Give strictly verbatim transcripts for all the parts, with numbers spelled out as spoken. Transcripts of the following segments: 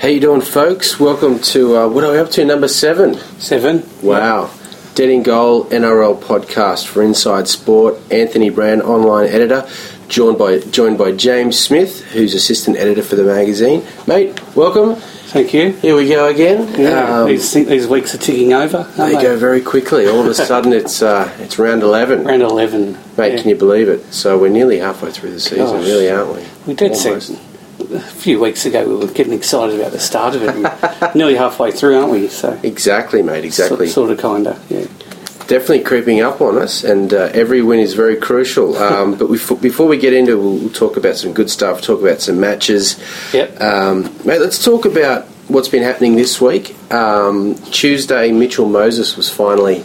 How you doing, folks? Welcome to, uh, what are we up to, number seven? Seven. Wow. Yep. Dead in Goal N R L podcast for Inside Sport. Anthony Brand, online editor, joined by joined by James Smith, who's assistant editor for the magazine. Mate, welcome. Thank you. Here we go again. Yeah, um, these, these weeks are ticking over. They, they go very quickly. All of a sudden, it's uh, it's round eleven. Round eleven. Mate, yeah. Can you believe it? So we're nearly halfway through the season, Gosh. really, aren't we? We did see. A few weeks ago, we were getting excited about the start of it. And nearly halfway through, aren't we? So exactly, mate. Exactly. Sort, sort of, kinda. Yeah. Definitely creeping up on us, and uh, every win is very crucial. Um, but we, before we get into it, we'll, we'll talk about some good stuff, talk about some matches. Yep. Um, mate, let's talk about what's been happening this week. Um, Tuesday, Mitchell Moses was finally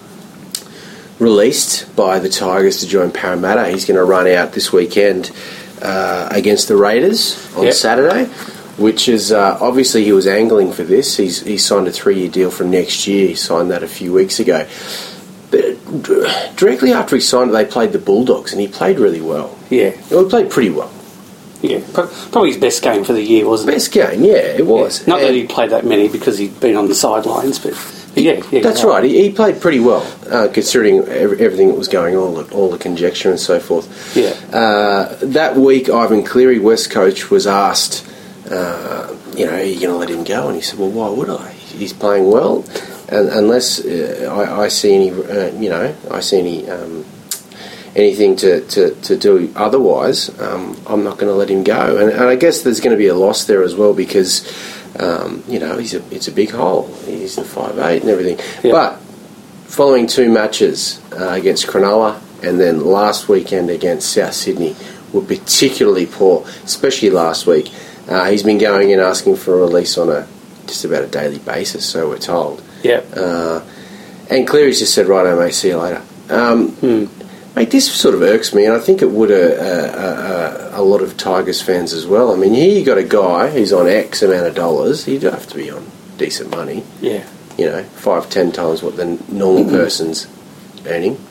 released by the Tigers to join Parramatta. He's going to run out this weekend uh, against the Raiders on yep. Saturday, which is uh, obviously he was angling for this. He's he signed a three-year deal for next year. He signed that a few weeks ago. But directly after he signed it, they played the Bulldogs, and he played really well. Yeah. Well, he played pretty well. Yeah, probably his best game for the year, wasn't it? Best game, yeah, it was. Yeah. Not and that he played that many because he'd been on the sidelines, but, but yeah, yeah. That's right. He, he played pretty well, uh, considering everything that was going on, all the conjecture and so forth. Yeah. Uh, that week, Ivan Cleary, West coach, was asked, uh, you know, are you going to let him go? And he said, well, why would I? He's playing well, and unless uh, I, I see any, uh, you know, I see any... Um, anything to, to, to do otherwise, um, I'm not going to let him go. And, and I guess there's going to be a loss there as well because, um, you know, he's a, it's a big hole. He's the five eight and everything. Yep. But following two matches uh, against Cronulla and then last weekend against South Sydney were particularly poor, especially last week. Uh, he's been going in asking for a release on a just about a daily basis, so we're told. Yeah. Uh, and Cleary's just said, righto, mate, see you later. Um, hmm. Mate, this sort of irks me, and I think it would a, a, a, a lot of Tigers fans as well. I mean, here you got a guy who's on X amount of dollars. He'd have to be on decent money. Yeah. You know, five, ten times what the normal person's earning.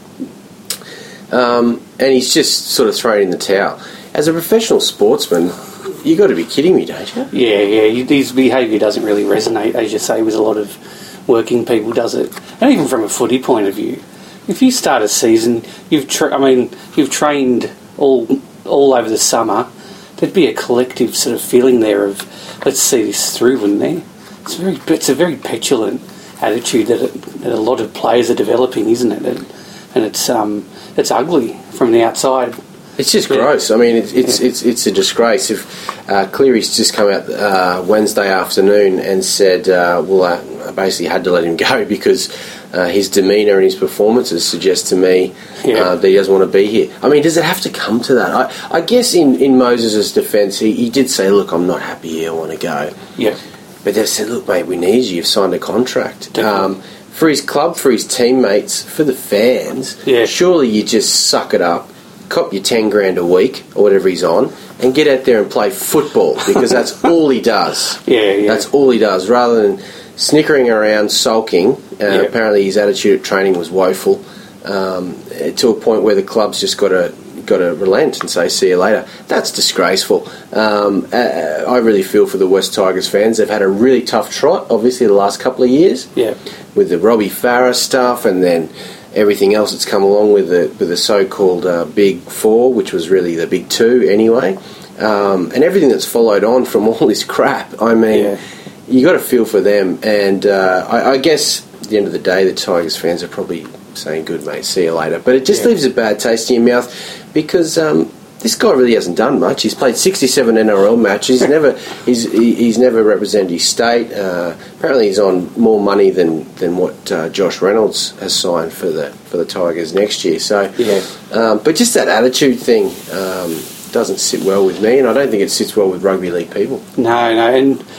Um, and he's just sort of thrown in the towel. As a professional sportsman, you got to be kidding me, don't you? Yeah, yeah. His behaviour doesn't really resonate, as you say, with a lot of working people, does it? And even from a footy point of view. If you start a season, you've tra- I mean, you've trained all all over the summer. There'd be a collective sort of feeling there of let's see this through, wouldn't there? It's very, it's a very petulant attitude that, it, that a lot of players are developing, isn't it? And, and it's um, it's ugly from the outside. It's just yeah. gross. I mean, it's it's, yeah. it's it's a disgrace. If uh, Cleary's just come out uh, Wednesday afternoon and said, uh, well, I basically had to let him go because. Uh, his demeanour and his performances suggest to me yeah. uh, that he doesn't want to be here. I mean, does it have to come to that? I, I guess in, in Moses' defence, he, he did say, look, I'm not happy here, I want to go. Yeah. But they've said, look, mate, we need you, you've signed a contract. Um, for his club, for his teammates, for the fans, yeah. surely you just suck it up, cop your ten grand a week, or whatever he's on, and get out there and play football, because that's all he does. Yeah, yeah. That's all he does, rather than snickering around, sulking. Uh, yeah. Apparently his attitude at training was woeful, um, to a point where the club's just got to got to relent and say, see you later. That's disgraceful. Um, uh, I really feel for the West Tigers fans. They've had a really tough trot, obviously, the last couple of years, yeah. with the Robbie Farah stuff and then everything else that's come along with the, with the so-called uh, Big Four, which was really the Big Two anyway, um, and everything that's followed on from all this crap. I mean... Yeah. You got to feel for them, and uh, I, I guess at the end of the day, the Tigers fans are probably saying, "Good mate, see you later." But it just yeah. leaves a bad taste in your mouth because um, this guy really hasn't done much. He's played sixty-seven N R L matches. He's never he's he's never represented his state. Uh, apparently, he's on more money than than what uh, Josh Reynolds has signed for the for the Tigers next year. So, yeah. um, but just that attitude thing. Um, doesn't sit well with me, and I don't think it sits well with rugby league people. No, no,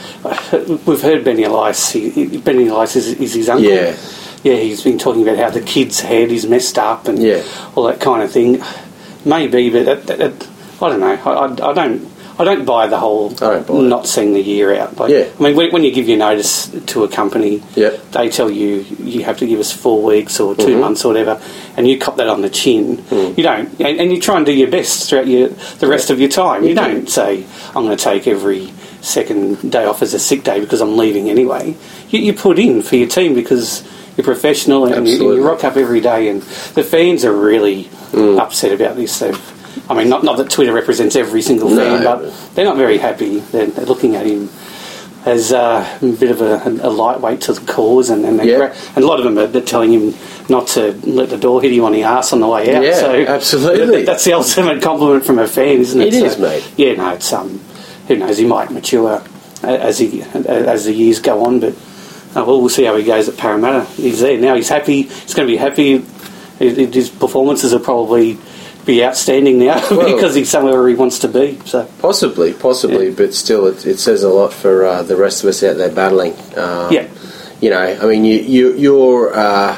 and we've heard Benny Elias. He, Benny Elias is, is his uncle. Yeah, yeah. He's been talking about how the kid's head is messed up and yeah. all that kind of thing. Maybe, but that, that, that, I don't know. I, I, I don't. I don't buy the whole not seeing the year out. Like, yeah. I mean, when, when you give your notice to a company, yep. they tell you you have to give us four weeks or two mm-hmm. months or whatever, and you cop that on the chin. Mm. You don't, and, and you try and do your best throughout your, the rest yeah. of your time. You, you don't do. say, I'm going to take every second day off as a sick day because I'm leaving anyway. You, you put in for your team because you're professional and you, you rock up every day. And the fans are really mm. upset about this. They've, I mean, not not that Twitter represents every single fan, no. but they're not very happy. They're, they're looking at him as uh, a bit of a, a lightweight to the cause, and and, yeah. gra- and a lot of them are they're telling him not to let the door hit you on the arse on the way out. Yeah, so absolutely. That, that's the ultimate compliment from a fan, isn't it? It so, is, mate. Yeah, no, it's um, who knows? He might mature as he as the years go on, but uh, well, we'll see how he goes at Parramatta. He's there now. He's happy. He's going to be happy. His performances will probably be outstanding now well, because he's somewhere where he wants to be. So possibly, possibly, yeah. but still, it, it says a lot for uh, the rest of us out there battling. Um, yeah, you know, I mean, you, you, your, uh,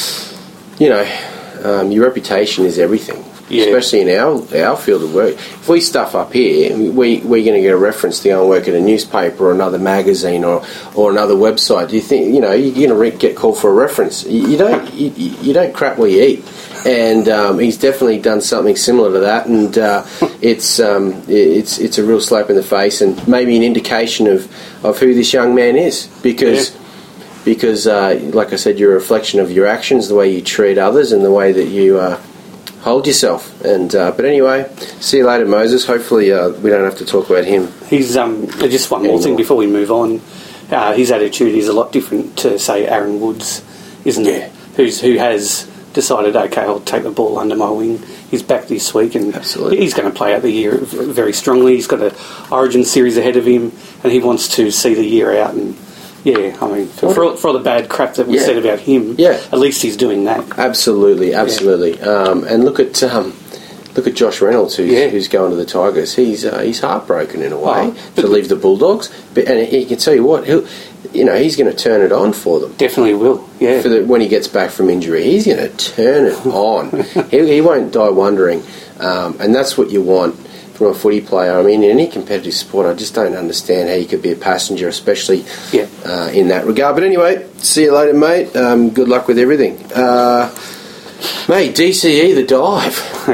you know, um, your reputation is everything. Yeah. Especially in our our field of work. If we stuff up here, we we're going to get a reference to go and work at a newspaper or another magazine or, or another website. Do you think you know you're going to re- get called for a reference? You, you don't you, you don't crap where you eat. And um, he's definitely done something similar to that, and uh, it's um, it's it's a real slap in the face, and maybe an indication of, of who this young man is, because yeah. because uh, like I said, you're a reflection of your actions, the way you treat others, and the way that you uh, hold yourself. And uh, but anyway, see you later, Moses. Hopefully, uh, we don't have to talk about him. He's um just one more anymore. thing before we move on. Uh, his attitude is a lot different to say Aaron Woods, isn't yeah. it? Who's who has. decided, okay, I'll take the ball under my wing. He's back this week, and Absolutely. he's going to play out the year very strongly. He's got an Origin series ahead of him, and he wants to see the year out. And yeah, I mean, for, for, all, for all the bad crap that we yeah. said about him, yeah. at least he's doing that. Absolutely, absolutely. Yeah. Um, and look at um, look at Josh Reynolds, who's, yeah. who's going to the Tigers. He's uh, he's heartbroken in a way oh, to leave the Bulldogs, but and he can tell you what he'll. You know, he's going to turn it on for them. Definitely will, yeah. For the, when he gets back from injury, he's going to turn it on. he, he won't die wondering. Um, and that's what you want from a footy player. I mean, in any competitive sport, I just don't understand how you could be a passenger, especially yeah. uh, in that regard. But anyway, see you later, mate. Um, good luck with everything. Uh, mate, D C E, the dive.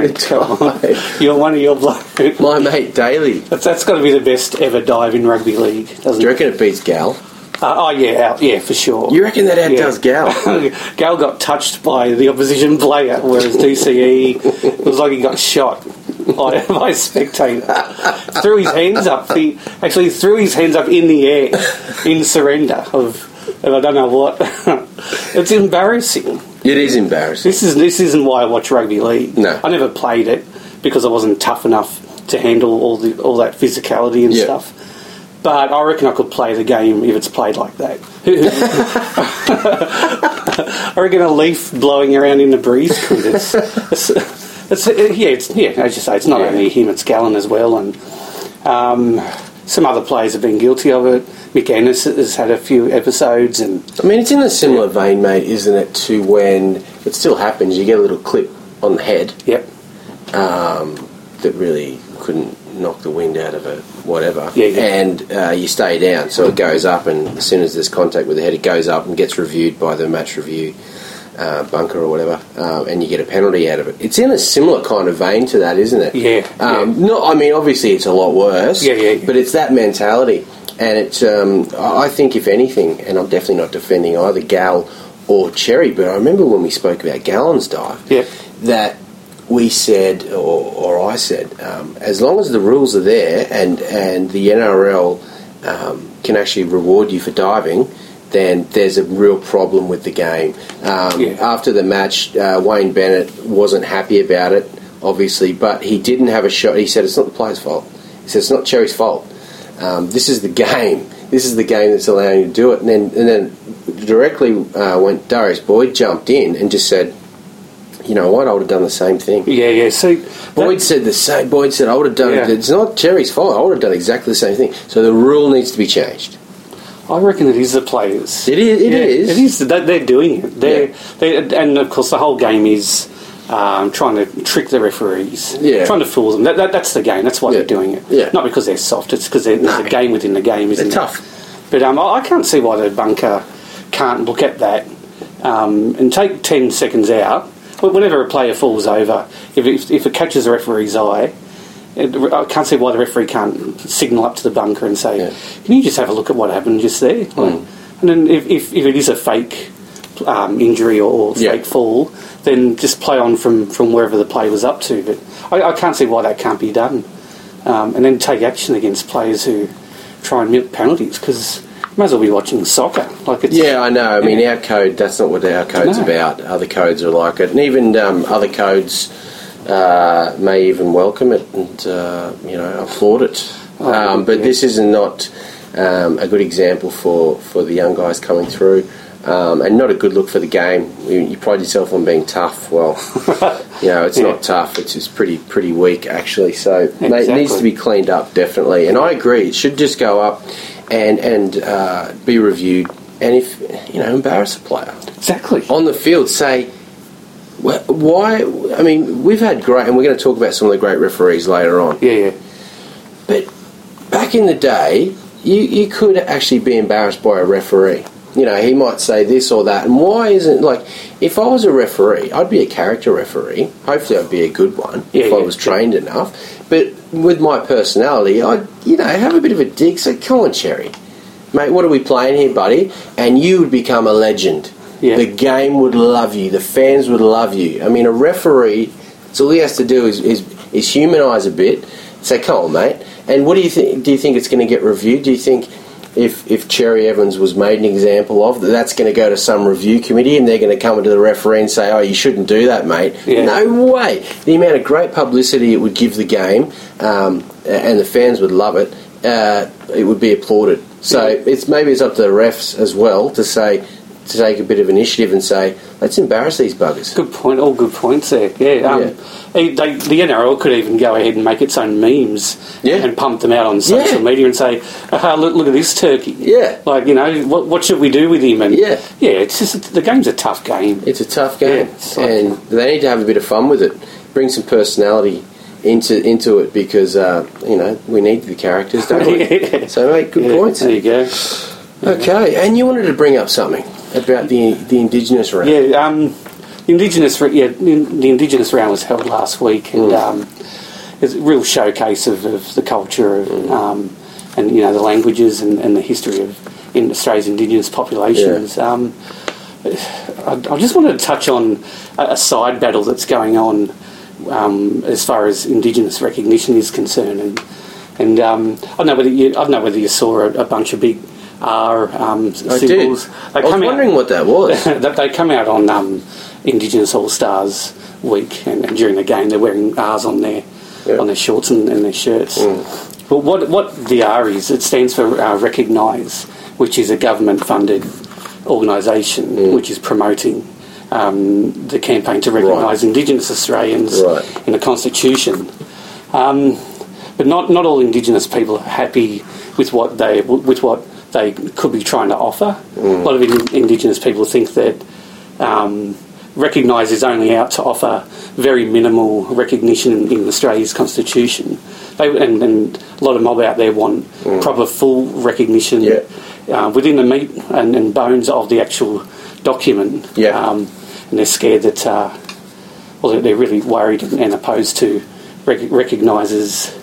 The dive. You're one of your blokes. My mate, Daly. That's, that's got to be the best ever dive in rugby league, doesn't it? Do you reckon it beats Gal? Uh, oh, yeah, out, yeah, for sure. You reckon that outdoes yeah. Gal? Gal got touched by the opposition player, whereas D C E, it was like he got shot by, by a spectator. Threw his hands up. He actually threw his hands up in the air in surrender of, of I don't know what. It's embarrassing. It is embarrassing. This, is, this isn't why I watch rugby league. No. I never played it because I wasn't tough enough to handle all the all that physicality and yeah. stuff. But I reckon I could play the game if it's played like that. I reckon a leaf blowing around in the breeze. It's, it's, it's, yeah, it's, yeah, as you say, it's not yeah. only him, it's Gallen as well. And um, some other players have been guilty of it. Mick Ennis has had a few episodes. And I mean, it's in a similar yeah. vein, mate, isn't it, to when it still happens, you get a little clip on the head. Yep. Um, that really couldn't knock the wind out of it, whatever, yeah, yeah. and uh, you stay down, so it goes up, and as soon as there's contact with the head, it goes up and gets reviewed by the match review uh, bunker or whatever, uh, and you get a penalty out of it. It's in a similar kind of vein to that, isn't it? Yeah. Um, yeah. No, I mean, obviously it's a lot worse, yeah, yeah, yeah. but it's that mentality, and it's. Um, I think, if anything, and I'm definitely not defending either Gal or Cherry, but I remember when we spoke about Gallen's dive, yeah. that. We said, or, or I said, um, as long as the rules are there and, and the N R L um, can actually reward you for diving, then there's a real problem with the game. Um, yeah. After the match, uh, Wayne Bennett wasn't happy about it, obviously, but he didn't have a shot. He said, it's not the player's fault. He said, it's not Cherry's fault. Um, this is the game. This is the game that's allowing you to do it. And then, and then directly uh, when Darius Boyd jumped in and just said, you know what, I would have done the same thing. Yeah, yeah. So Boyd said the same. Boyd said, I would have done yeah. it. It's not Cherry's fault. I would have done exactly the same thing. So the rule needs to be changed. I reckon it is the players. It is. It yeah, is. It is. They're doing it. They're, yeah. they're, and of course, the whole game is um, trying to trick the referees. Yeah. Trying to fool them. That, that, that's the game. That's why yeah. they're doing it. Yeah. Not because they're soft. It's because there's no. a game within the game, isn't they're it? tough. But um, I, I can't see why the bunker can't look at that um, and take ten seconds out. Whenever a player falls over, if it, if it catches the referee's eye, I can't see why the referee can't signal up to the bunker and say, Yeah. "Can you just have a look at what happened just there?" Mm. Like, and then if, if, if it is a fake um, injury or Yeah. fake fall, then just play on from, from wherever the play was up to. But I, I can't see why that can't be done. Um, and then take action against players who try and milk penalties, because you might as well be watching soccer. Like it's, Yeah, I know. I mean, yeah. our code, that's not what our code's No. about. Other codes are like it. And even um, other codes uh, may even welcome it and, uh, you know, applaud it. Oh, um, but yeah. this is not um, a good example for, for the young guys coming through. Um, and not a good look for the game. You, you pride yourself on being tough. Well, you know, it's Yeah. not tough. It's just pretty pretty weak, actually. So mate, it needs Exactly. to be cleaned up, definitely. And I agree. It should just go up and, and uh, be reviewed. And if, you know, embarrass a player. Exactly. On the field, say, wh- why... I mean, we've had great... And we're going to talk about some of the great referees later on. Yeah, yeah. But back in the day, you, you could actually be embarrassed by a referee. You know, he might say this or that. And why isn't... Like, if I was a referee, I'd be a character referee. Hopefully I'd be a good one Yeah, if yeah, I was trained enough. But with my personality, I'd, you know, have a bit of a dig. Say, come on, Cherry. Mate, what are we playing here, buddy? And you would become a legend. Yeah. The game would love you. The fans would love you. I mean, a referee, so all he has to do is, is, is humanise a bit. Say, come on, mate. And what do you think? Do you think it's going to get reviewed? Do you think... If if Cherry Evans was made an example of, that that's going to go to some review committee and they're going to come to the referee and say, oh, you shouldn't do that, mate. Yeah. No way. The amount of great publicity it would give the game, um, and the fans would love it, uh, it would be applauded. So Yeah. it's maybe it's up to the refs as well to say, to take a bit of initiative and say, let's embarrass these buggers. Good point. All good points there. Yeah. Um, Yeah. They, they, the N R L could even go ahead and make its own memes Yeah. and pump them out on social Yeah. media and say, "Aha, look, look at this turkey." Yeah. Like, you know, what what should we do with him? And Yeah. yeah. It's just the game's a tough game. It's a tough game, Yeah, it's like- and they need to have a bit of fun with it. Bring some personality into into it because uh, you know we need the characters, don't we? Yeah. So, mate, good Yeah, points. There you go. Okay, and you wanted to bring up something about the the Indigenous round. Yeah. Um, the Indigenous, yeah, the Indigenous round was held last week, and Mm. um, it's a real showcase of, of the culture of, Mm. um, and you know the languages and, and the history of in Australia's Indigenous populations. Yeah. Um, I, I just wanted to touch on a, a side battle that's going on um, as far as Indigenous recognition is concerned, and and um, I don't know whether you I don't know whether you saw a, a bunch of big R um, I symbols. did. They I was come out- wondering what that was. that they come out on um, Indigenous All Stars week, and, and during the game they're wearing R's on their Yeah. on their shorts and, and their shirts. Mm. But what what the R is, it stands for uh, Recognise, which is a government-funded organisation Mm. which is promoting um, the campaign to recognise Right. Indigenous Australians Right. in the Constitution. Um, but not not all Indigenous people are happy with what they with what they could be trying to offer. Mm. A lot of in, Indigenous people think that um, Recognise is only out to offer very minimal recognition in, in Australia's Constitution. They, and, and a lot of mob out there want Mm. proper full recognition Yeah. uh, within the meat and, and bones of the actual document. Yeah. Um, and they're scared that, uh, well, they're, they're really worried and, and opposed to rec- recognises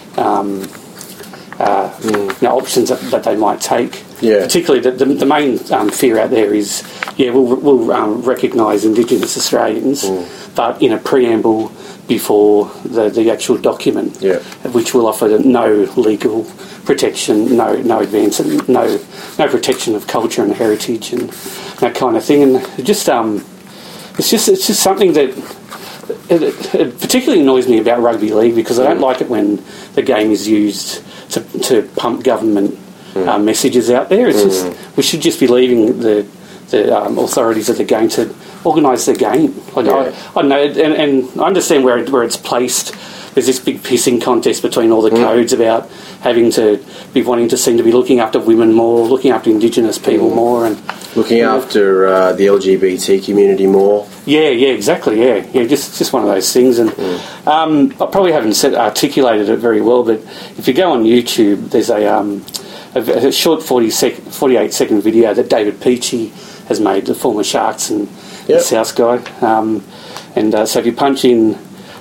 um, uh, Mm. you know, options that, that they might take. Yeah. Particularly, the, the, the main um, fear out there is, yeah, we'll, we'll um, recognise Indigenous Australians, Mm. but in a preamble before the, the actual document, Yeah. which will offer no legal protection, no no advance, and no no protection of culture and heritage and that kind of thing. And it just um, it's just it's just something that it, it, it particularly annoys me about rugby league, because I don't like it when the game is used to to pump government uh, messages out there. It's just we should just be leaving the the um, authorities of the game to organise the game. Like, Yeah. I, I know, and, and I understand where it, where it's placed. There's this big pissing contest between all the Mm. codes about having to be wanting to seem to be looking after women more, looking after Indigenous people Mm. more, and Looking after uh, the L G B T community more. yeah, yeah, exactly, yeah, yeah, just just one of those things. And um, I probably haven't said, articulated it very well, but if you go on YouTube, there's a um, a, a short forty sec, forty-eight second video that David Peachy has made, the former Sharks and Yep. South guy. Um, and uh, so if you punch in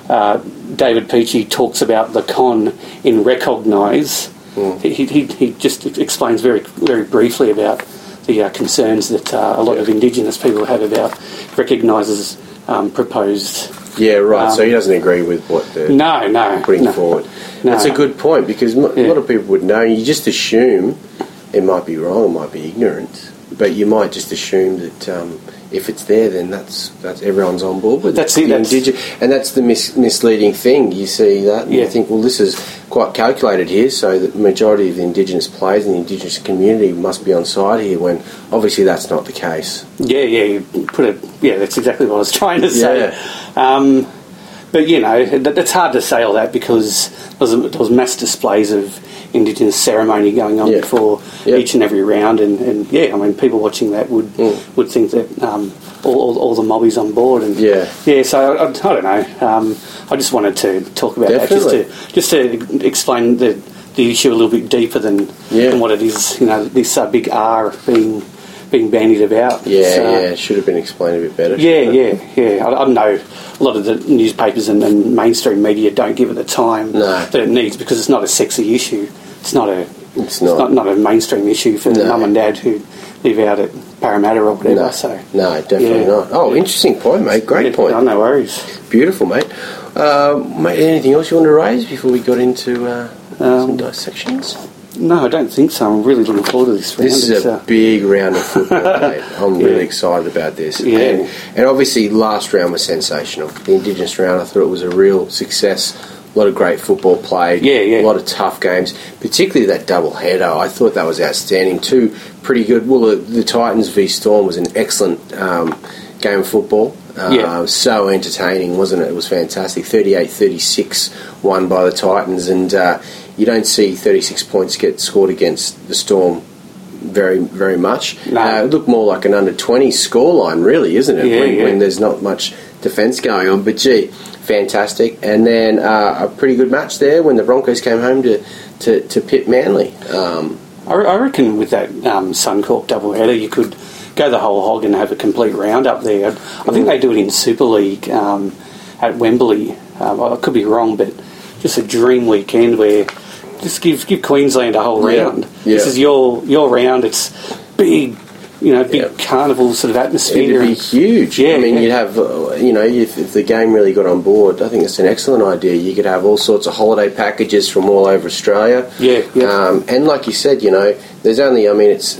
uh, David Peachey talks about the con in recognise. Mm. He, he he just explains very very briefly about the uh, concerns that uh, a lot yeah. of Indigenous people have about recognises um, proposed. Yeah, right. Um, so he doesn't agree with what they're no, no, putting no, forward. No. That's a good point, because m- yeah. a lot of people would know. You just assume it might be wrong, it might be ignorant, but you might just assume that um, if it's there, then that's that's everyone's on board with that's it. it. That's Indige- and that's the mis- misleading thing. You see that, and yeah. you think, well, this is quite calculated here, so that the majority of the Indigenous players in the Indigenous community must be on side here, when obviously that's not the case. Yeah, yeah, you put it. Yeah, that's exactly what I was trying to say. Yeah. Um, but you know, that, it's hard to say all that, because there was, there was mass displays of Indigenous ceremony going on yeah. before yeah. each and every round, and, and yeah, I mean, people watching that would mm. would think that um, all, all, all the mobbies on board, and yeah, yeah. So I, I, I don't know. Um, I just wanted to talk about Definitely. that, just to just to explain the the issue a little bit deeper than yeah. than what it is. You know, this uh, big R being being bandied about. Yeah, so, yeah, it should have been explained a bit better. Yeah, yeah, yeah. I, I know a lot of the newspapers and, and mainstream media don't give it the time no. that it needs, because it's not a sexy issue. It's not a it's it's not, not, not a mainstream issue for no. mum and dad who live out at Parramatta or whatever. No, so no definitely yeah. not. Oh, interesting point, mate. Great yeah, point. No, no worries. Beautiful, mate. Uh, mate, anything else you want to raise before we got into uh, um, some dissections? No, I don't think so. I'm really looking forward to this round. This is it's, a uh, big round of football, mate. I'm yeah. really excited about this. Yeah. And, and obviously, last round was sensational. The Indigenous round, I thought it was a real success. A lot of great football played. Yeah, yeah. A lot of tough games, particularly that double header. I thought that was outstanding. Two pretty good. Well, the, the Titans v Storm was an excellent um, game of football. Uh, yeah. So entertaining, wasn't it? It was fantastic. thirty-eight thirty-six won by the Titans, and uh, you don't see thirty-six points get scored against the Storm very, very much. No. Uh, it looked more like an under twenty scoreline, really, isn't it? Yeah, when, yeah. when there's not much defence going on. But gee, fantastic. And then uh, a pretty good match there when the Broncos came home to, to, to pit Manly. Um, I, I reckon with that um, Suncorp doubleheader, you could go the whole hog and have a complete round up there. I, I think they do it in Super League um, at Wembley. Um, I could be wrong, but just a dream weekend where just give give Queensland a whole Yeah, round. yeah. This is your your round. It's big, you know, big Yeah. carnival sort of atmosphere. It'd be huge. Yeah, I mean, yeah. you'd have, uh, you know, if, if the game really got on board, I think it's an excellent idea. You could have all sorts of holiday packages from all over Australia. Yeah, yeah. Um, and like you said, you know, there's only, I mean, it's,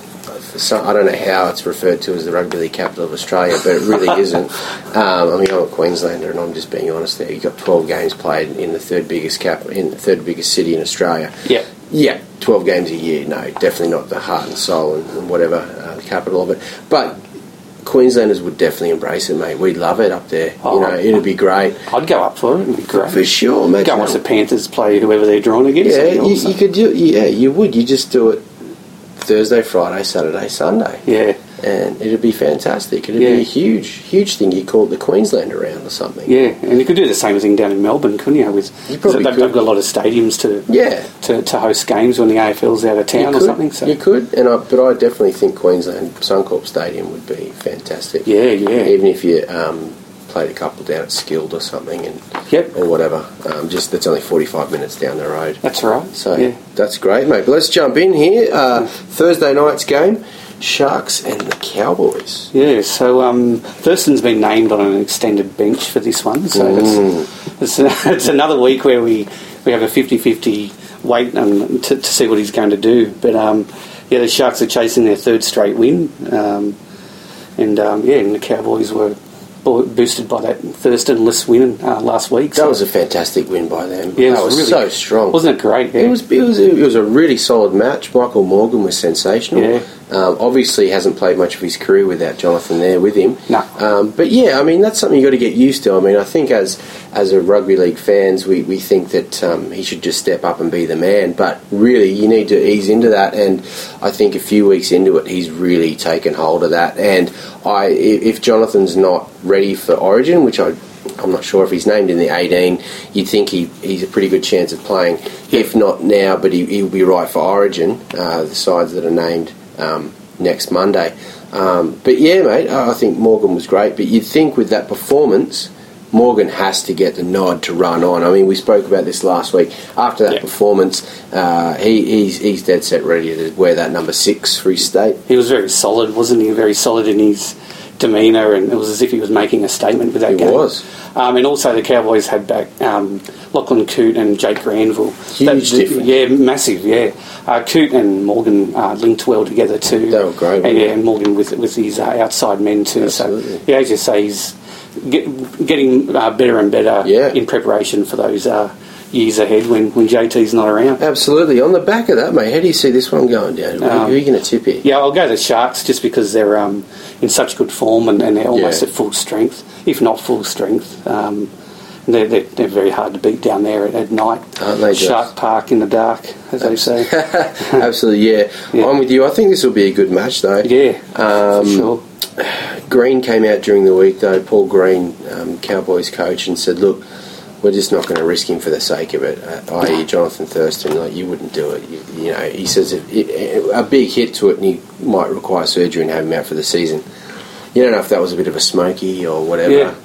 so, I don't know how it's referred to as the rugby league capital of Australia, but it really isn't. Um, I mean, I'm a Queenslander, and I'm just being honest there. You've got twelve games played in the third biggest cap, in the third biggest city in Australia. Yeah. Yeah, twelve games a year. No, definitely not the heart and soul and, and whatever, uh, the capital of it. But Queenslanders would definitely embrace it, mate. We'd love it up there. Oh, you know, it'd be great. I'd go up for it. It'd be great. For sure, mate. Go and watch the Panthers play whoever they're drawn against. Yeah, That'd be you, awesome. you could do. Yeah, you would. You just do it Thursday, Friday, Saturday, Sunday. Yeah. And it'd be fantastic. It'd Yeah. be a huge, huge thing. You call it the Queensland round or something. Yeah, and you could do the same thing down in Melbourne, couldn't you? With You probably they've, could. they've got a lot of stadiums to Yeah. to, to host games when the A F L's out of You town or could, something. So you could, and I, but I definitely think Queensland Suncorp Stadium would be fantastic. yeah, yeah, Even if you um, played a couple down at Skilled or something, and Yep. or whatever. Um, just that's only forty-five minutes down the road. that's right. So yeah. that's great, mate. But let's jump in here. Uh, Thursday night's game: Sharks and the Cowboys. Yeah, so um, Thurston's been named on an extended bench for this one, so Mm. it's, it's, it's another week where we, we have a fifty-fifty wait um, to, to see what he's going to do. But um, yeah, the Sharks are chasing their third straight win, um, and um, yeah, and the Cowboys were bo- boosted by that Thurston-less win uh, last week. That So, was a fantastic win by them. yeah, it that was really, so strong. wasn't it great? Yeah. It was, it was it was a really solid match. Michael Morgan was sensational. Yeah. Um, obviously, hasn't played much of his career without Jonathan there with him. No. Um, but yeah, I mean that's something you got to get used to. I mean, I think as as a rugby league fans, we, we think that um, he should just step up and be the man. But really, you need to ease into that. And I think a few weeks into it, he's really taken hold of that. And I, if Jonathan's not ready for Origin, which I. I'm not sure if he's named in the eighteen. You'd think he, he's a pretty good chance of playing, if not now, but he, he'll be right for Origin, uh, the sides that are named um, next Monday. Um, but yeah, mate, I think Morgan was great. But you'd think with that performance Morgan has to get the nod to run on. I mean, we spoke about this last week. After that yeah. performance, uh, he, he's, he's dead set ready to wear that number six for his state. He was very solid, wasn't he? Very solid in his demeanour, and it was as if he was making a statement with that He game. was. Um, and also the Cowboys had back um, Lachlan Coote and Jake Granville. Huge that, difference. Yeah, massive, yeah. Uh, Coote and Morgan uh, linked well together too. They were great. And, yeah, and Morgan with with his uh, outside men too. Absolutely. So, yeah, as you say, he's get, getting uh, better and better Yeah. in preparation for those uh, years ahead when, when J T's not around. Absolutely. On the back of that, mate, how do you see this one going down? Um, Who are you going to tip here? Yeah, I'll go the Sharks just because they're um, in such good form and, and they're almost Yeah. at full strength, if not full strength. Um, they're, they're, they're very hard to beat down there at, at night. Aren't they just? Shark Park in the dark, as they say. Absolutely, yeah. Yeah. I'm with you. I think this will be a good match, though. Yeah, Um, for sure. Green came out during the week, though, Paul Green, um, Cowboys coach, and said, look, we're just not going to risk him for the sake of it, uh, that is. Jonathan Thurston. Like, you wouldn't do it. You, you know, he says if it, a big hit to it and he might require surgery and have him out for the season. You don't know if that was a bit of a smoky or whatever. Yeah.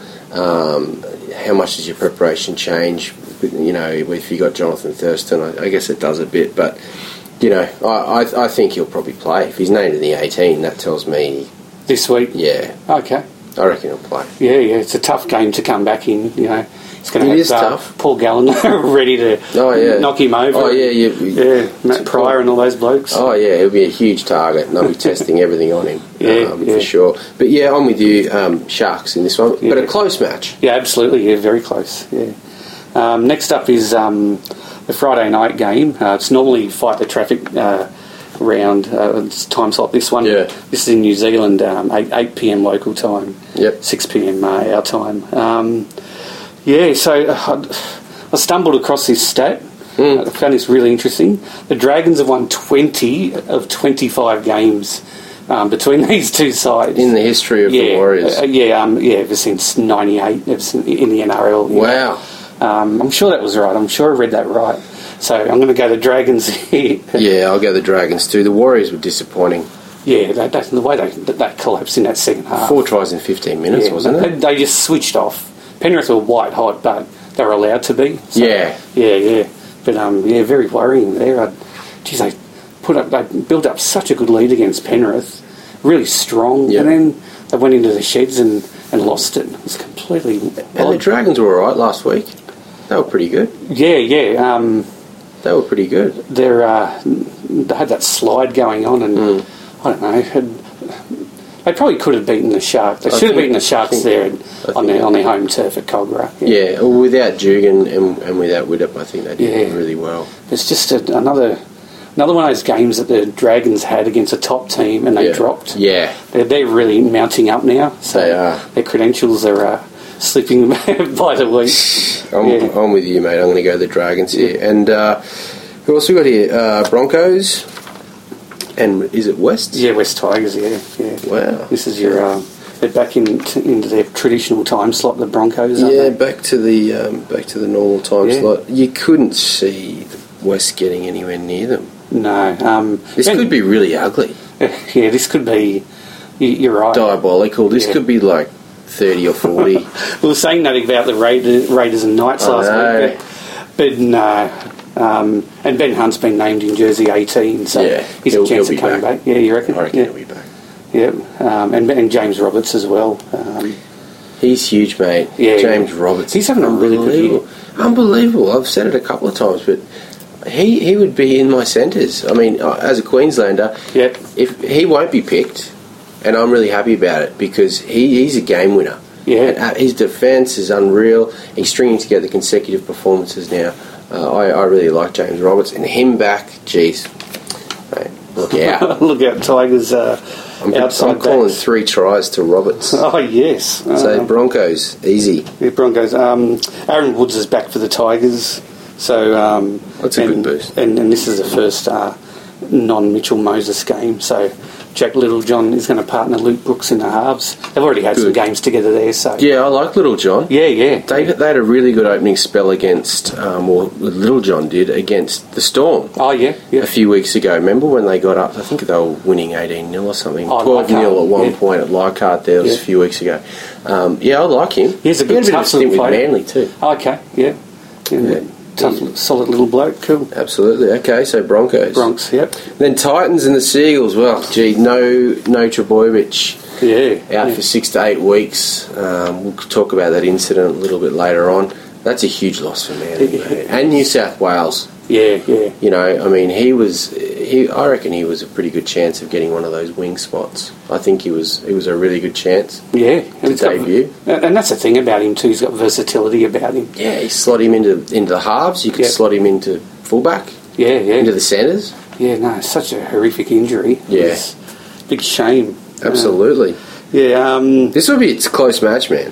Um, how much does your preparation change? You know, if you got Jonathan Thurston, I, I guess it does a bit, but you know, I, I I think he'll probably play if he's named in the eighteen. That tells me This week? yeah, Okay. I reckon he'll play. Yeah, yeah, it's a tough game to come back in, you know. It's going to It have is uh, tough. Paul Gallen ready to Oh, yeah. knock him over. Oh yeah, you, Yeah, Matt Pryor and all those blokes. Oh yeah, he'll be a huge target, and they'll be testing everything on him. Yeah, um, yeah. for sure. But yeah, I'm with you, um, Sharks in this one, Yeah. but a close match. Yeah, absolutely. Yeah, very close. Yeah. Um, next up is um, the Friday night game. Uh, it's normally fight the traffic uh, round. Uh, it's time slot. This one. Yeah. This is in New Zealand. Um, eight eight p m local time. Yep. Six p m Uh, our time. Um, yeah. So uh, I stumbled across this stat. Mm. I found this really interesting. The Dragons have won twenty of twenty-five games um, between these two sides. In the history of yeah, the Warriors. Uh, yeah, um, yeah, ever since ninety-eight, ever since in the N R L. you know. Wow. Um, I'm sure that was right. I'm sure I read that right. So I'm going to go the Dragons here. Yeah, I'll go the Dragons too. The Warriors were disappointing. Yeah, that, that, the way they that, that collapsed in that second half. Four tries in fifteen minutes, yeah, wasn't they, it? they just switched off. Penrith were white hot, but they were allowed to be. So, Yeah. Yeah, yeah. But, um, yeah, very worrying there. I, geez, they, put up, they built up such a good lead against Penrith. Really strong. Yeah. And then they went into the sheds and, and lost it. It was completely And odd. the Dragons were alright last week. They were pretty good. Yeah, yeah. Um, They were pretty good. they're, uh, they had that slide going on, and Mm. I don't know. Had, they probably could have beaten the Sharks. They I should have think- beaten the I Sharks think- there I on think- their on their home turf at Cogra. Yeah, well, without Dugan and, and without Widdop, I think they did Yeah. really well. It's just a, another another one of those games that the Dragons had against a top team, and they yeah. dropped. Yeah, They're, they're really mounting up now. So They are. Their credentials are uh, slipping by the week. I'm, Yeah. I'm with you, mate. I'm going to go the Dragons here. And uh, who else we got here? Uh, Broncos. And is it West? Yeah, West Tigers. Yeah, yeah. Wow. This is your. Um, they're back in, into their traditional time slot. The Broncos. Aren't Yeah, they? back to the um, back to the normal time Yeah. slot. You couldn't see West getting anywhere near them. No. Um, This and- could be really ugly, Yeah, this could be. you- You're right. diabolical. This Yeah. could be like thirty or forty. We were saying that about the Raiders, Raiders and Knights I last know. week, but, but no. Um, and Ben Hunt's been named in jersey eighteen, so Yeah, he's he'll- a chance he'll of be coming back. back. Yeah, you reckon? I reckon yeah. he'll be back. Yeah, um, and and James Roberts as well. Um, He's huge, mate. Yeah, James yeah. Roberts. He's having a really good year. Unbelievable. Unbelievable. I've said it a couple of times, but he he would be in my centres. I mean, uh, as a Queenslander, yeah, if he won't be picked, and I'm really happy about it because he, he's a game winner. Yeah. And, uh, his defence is unreal. He's stringing together consecutive performances now. Uh, I, I really like James Roberts, and him back, geez, mate, look out. look out, Tigers uh, I'm, outside I'm calling backs. three tries to Roberts. Oh yes, So um, Broncos, easy. the Broncos. Um, Aaron Woods is back for the Tigers, so um, That's a and, good boost. And, and this is the first uh, non-Mitchell Moses game. So Jack Littlejohn is going to partner Luke Brooks in the halves. They've already had good. some games together there. So yeah, I like Littlejohn. Yeah, yeah. They, they had a really good opening spell against, um, or Littlejohn did, against the Storm. Oh, yeah, yeah. A few weeks ago. Remember when they got up? I think they were winning eighteen nil or something. Oh, twelve nil at one yeah. point at Leichhardt there. It was yeah. a few weeks ago. Um, yeah, I like him. He's a good he had a tough bit of a stint little with player. Manly too. Oh, okay, yeah. yeah. yeah. Tough, solid little bloke, cool. Absolutely. Okay, so Broncos. Bronx, yep. Then Titans and the Seagulls. Well, gee, no, no Trebojevic. Yeah. Out yeah. for six to eight weeks. Um, we'll talk about that incident a little bit later on. That's a huge loss for Manly, mate. And New South Wales. Yeah, yeah. You know, I mean, he was. He, I reckon he was a pretty good chance of getting one of those wing spots. I think he was. He was a really good chance. Yeah, to debut. Got, and that's the thing about him too. He's got versatility about him. Yeah, you slot him into into the halves. You could yep. slot him into fullback. Yeah, yeah. Into the centres. Yeah, no, it's such a horrific injury. Yeah, it's a big shame. Absolutely. Uh, yeah. Um, this will be a close match, man.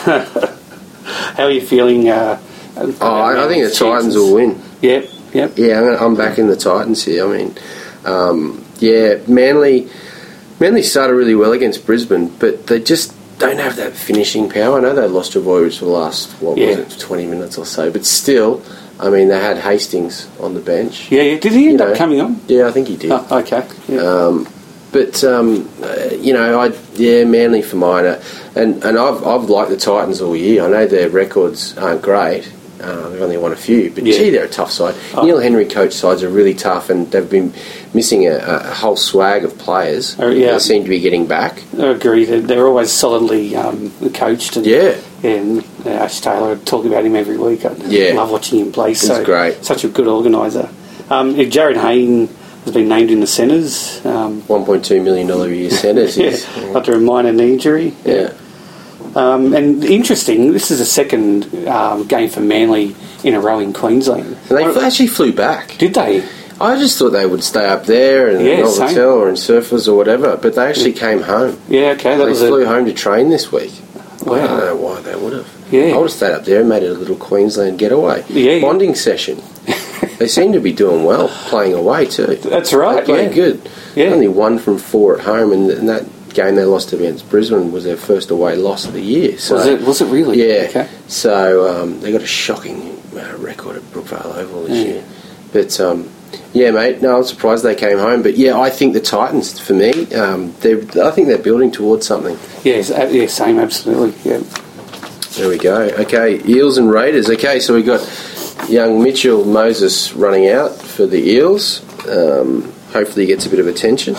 How are you feeling? Uh, oh, I, I think the Titans will win. Yep. Yep. Yeah, I'm, gonna, I'm backing the Titans here. I mean, um, yeah, Manly, Manly started really well against Brisbane, but they just don't have that finishing power. I know they lost Trebojevic for the last what yeah. was it, twenty minutes or so, but still, I mean, they had Hastings on the bench. Yeah, yeah. Did he end you up know, coming on? Yeah, I think he did. Oh, okay. Yeah. Um, but um, uh, you know, I yeah, Manly for mine, uh, and and I've I've liked the Titans all year. I know their records aren't great. Uh, they've only won a few, but yeah. gee, they're a tough side. Oh. Neil Henry coach sides are really tough, and they've been missing a, a whole swag of players. Oh, yeah. They seem to be getting back. I agree. They're, they're always solidly um, coached. And, yeah. And uh, Ash Taylor, I talk about him every week. I yeah. love watching him play. He's so, great. Such a good organiser. Um, Jared Hayne has been named in the centres. Um, one point two million dollars a year centres. yeah, yeah. After a minor knee injury. Yeah. yeah. Um, and interesting, this is the second um, game for Manly in a row in Queensland. And they what, actually flew back. Did they? I just thought they would stay up there and yeah, Novotel or in Surfers or whatever, but they actually yeah. came home. Yeah, okay. That they was flew a... home to train this week. Wow. I don't know why they would have. Yeah. I would have stayed up there and made it a little Queensland getaway. Yeah, Bonding yeah. session. They seem to be doing well, playing away too. That's right, they played yeah. good. Yeah. Only one from four at home, and, and that game they lost against Brisbane was their first away loss of the year. So, was it? Was it really? Yeah. Okay. So um, they got a shocking uh, record at Brookvale Oval this yeah. year. But um, yeah, mate. No, I'm surprised they came home. But yeah, I think the Titans, for me, um, they I think they're building towards something. Yes. Yeah, yeah. Same. Absolutely. Yeah. There we go. Okay, Eels and Raiders. Okay, so we got young Mitchell Moses running out for the Eels. Um, hopefully, he gets a bit of attention.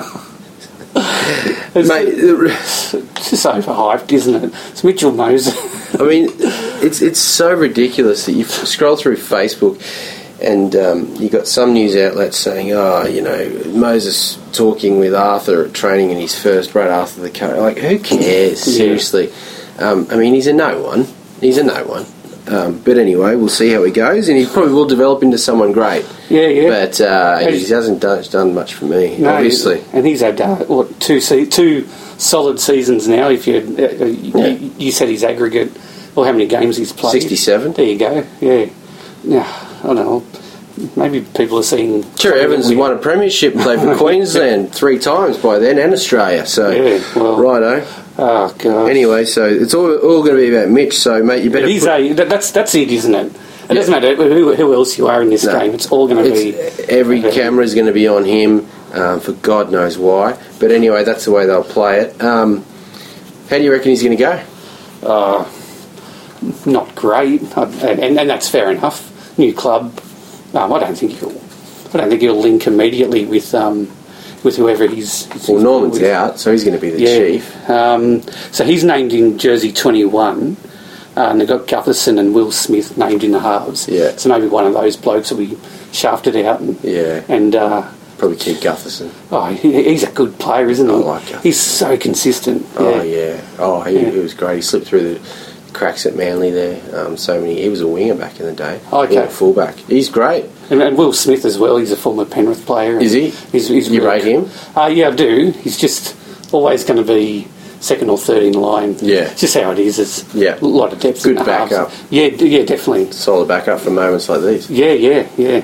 It's, Mate, it's just overhyped, isn't it? It's Mitchell Moses. I mean, it's it's so ridiculous that you scroll through Facebook and um, you got some news outlets saying, oh, you know, Moses talking with Arthur at training in his first, Brad Arthur the coach. Like, who cares? Seriously. Um, I mean, he's a no one. He's a no one. Um, but anyway, we'll see how he goes, and he probably will develop into someone great. Yeah, yeah. But uh, he hasn't done, done much for me, no, obviously. And he's had uh, what two se- two solid seasons now. If you, uh, yeah. you you said his aggregate, or how many games he's played? Sixty-seven. There you go. Yeah. Yeah. I don't know. Maybe people are seeing. Sure, Evans has won a premiership and played for Queensland three times by then, and Australia. So, yeah, well, righto. Oh god. Anyway, so it's all all going to be about Mitch. So, mate, you better. He's put, a, that's that's it, isn't it? It yeah. doesn't matter who, who else you are in this no, game. It's all going to be. Every camera is going to be on him um, for God knows why. But anyway, that's the way they'll play it. Um, how do you reckon he's going to go? Uh, not great, and, and, and that's fair enough. New club. Um, I don't think he'll. I don't think he'll link immediately with. Um, with whoever he's... he's well, Norman's with. out, so he's going to be the yeah. chief. Um, so he's named in jersey twenty-one, uh, and they've got Gutherson and Will Smith named in the halves. Yeah. So maybe one of those blokes will be shafted out. And, yeah. And... Uh, probably keep Gutherson. Oh, he, he's a good player, isn't he? I like Gutherson. He's so consistent. Oh, yeah. yeah. Oh, he, yeah. he was great. He slipped through the cracks at Manly there. Um, so many... He was a winger back in the day. Oh, okay. A fullback. He's great. And, and Will Smith as well. He's a former Penrith player. Is he? He's, he's you really, rate him? Uh, yeah, I do. He's just always going to be second or third in line. Yeah. It's just how it is. It's yeah. a lot of depth Good in the backup. halves. Yeah, yeah, definitely. Solid backup for moments like these. Yeah, yeah, yeah.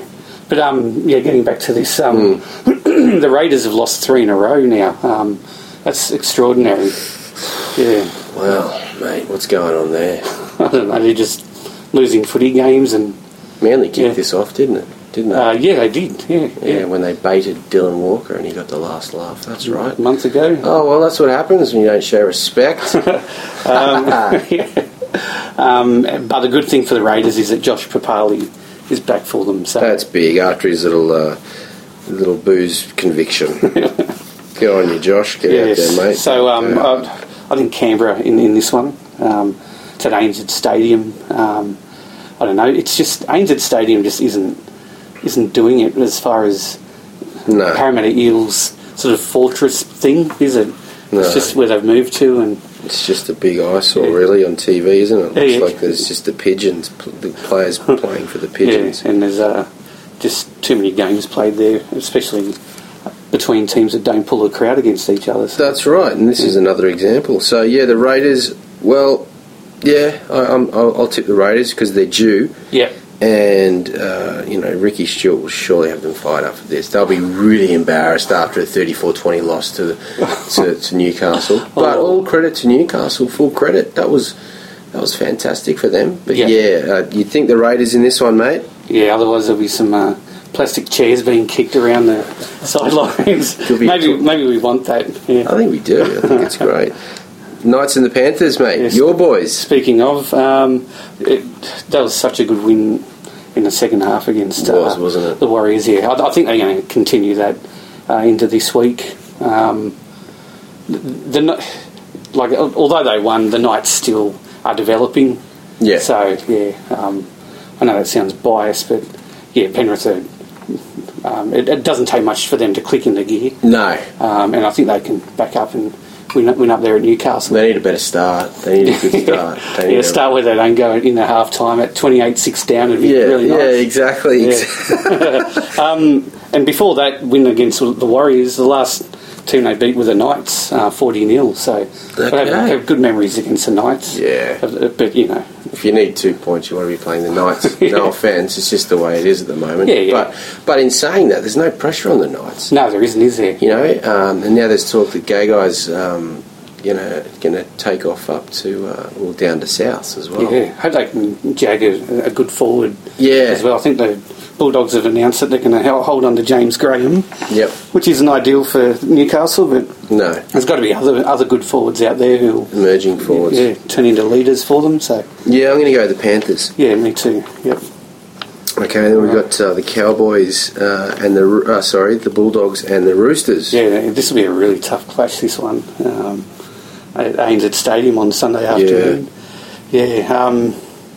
But um, yeah, getting back to this, um, mm. the Raiders have lost three in a row now. Um, that's extraordinary. Yeah. Well, mate, what's going on there? I don't know. They're just losing footy games and Manly kicked yeah. this off, didn't it? Didn't they? Uh, yeah, they did. Yeah, yeah, yeah. when they baited Dylan Walker and he got the last laugh. That's right. A month ago. Oh well, that's what happens when you don't show respect. um, yeah. um, but the good thing for the Raiders is that Josh Papali is back for them. So that's big after his little uh, little booze conviction. Go on you, Josh. Get yes. out there, mate. So um, I, I think Canberra in, in this one. Um, it's at A N Z Stadium. Um, I don't know. It's just A N Z Stadium just isn't isn't doing it as far as no. Parramatta Eels sort of fortress thing, is it? No. It's just where they've moved to, and it's just a big eyesore, yeah. really, on T V, isn't it? It yeah, looks yeah. like there's just the pigeons, the players playing for the pigeons. Yeah, and there's uh, just too many games played there, especially between teams that don't pull a crowd against each other. So. That's right, and this yeah. is another example. So yeah, the Raiders. Well, yeah, I, I'm, I'll, I'll tip the Raiders because they're due. Yeah. And, uh, you know, Ricky Stewart will surely have them fired up for this. They'll be really embarrassed after a thirty-four twenty loss to, to to Newcastle. But oh. all credit to Newcastle, full credit. That was that was fantastic for them. But, yeah, yeah uh, you'd think the Raiders in this one, mate? Yeah, otherwise there'll be some uh, plastic chairs being kicked around the sidelines. maybe, maybe we want that. Yeah. I think we do. I think it's great. Knights and the Panthers, mate. Yes. Your boys. Speaking of, um, it, that was such a good win in the second half against it was, uh, wasn't it? the Warriors. Yeah, I, I think they're going to continue that uh, into this week. Um, the, the like, although they won, the Knights still are developing. Yeah. So yeah, um, I know that sounds biased, but yeah, Penrith are. Um, it, it doesn't take much for them to click into gear. No. Um, and I think they can back up and. Win up, win up there at Newcastle. They need a better start. They need a good start. They need yeah, start where they don't go in the half time at twenty-eight six down. It'd be yeah, really nice. Yeah, exactly. Yeah. um, and before that win against the Warriors, the last team they beat were the Knights, uh, forty nil. So okay. I have, have good memories against the Knights. Yeah. But, you know. If you need two points, you want to be playing the Knights. yeah. No offence, it's just the way it is at the moment. Yeah, yeah. But, but in saying that, there's no pressure on the Knights. No, there isn't, is there? You know, um, and now there's talk that Gay Guy's... Um, you know, going to take off up to, uh, well, down to South as well. Yeah, hope they can jag a, a good forward yeah. as well. I think the Bulldogs have announced that they're going to hold on to James Graham, yep. which isn't ideal for Newcastle, but no, there's got to be other other good forwards out there who emerging forwards, yeah, turn into leaders for them. So yeah, I'm going to go with the Panthers. Yeah, me too. Yep. Okay, then we've got uh, the Cowboys uh, and the uh, sorry, the Bulldogs and the Roosters. Yeah, this will be a really tough clash. This one. Um, at A N Z Stadium on Sunday afternoon. Yeah, yeah um,